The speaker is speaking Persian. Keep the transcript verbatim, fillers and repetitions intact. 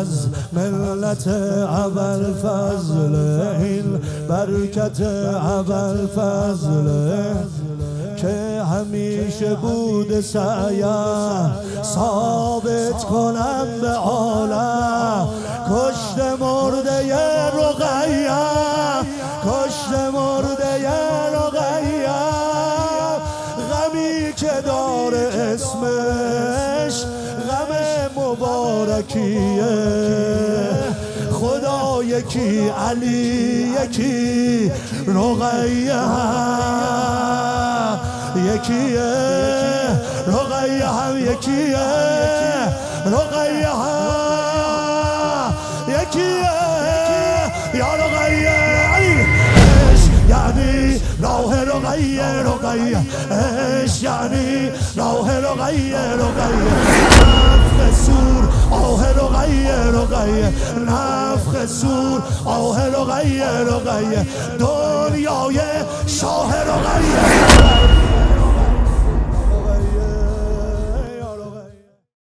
از ملت ابوالفضل، این برکت ابوالفضل که همیشه بود سعیم ثابت کنم به عالم. کشت مرده رقیه، کشت مرده رقیه، غمی که داره اسمش غم مبارکیه. خدا یکی، علی یکی، رقیه یکیه، رقیه هم یکیه، رقیه هم یکیه. یا رقیه عشق یعنی راه رقیه، رقیه عشق یعنی راه رقیه، رقیه نفخ سور آه رقیه، رقیه نفخ سور آه رقیه، رقیه دنیای شاه رقیه.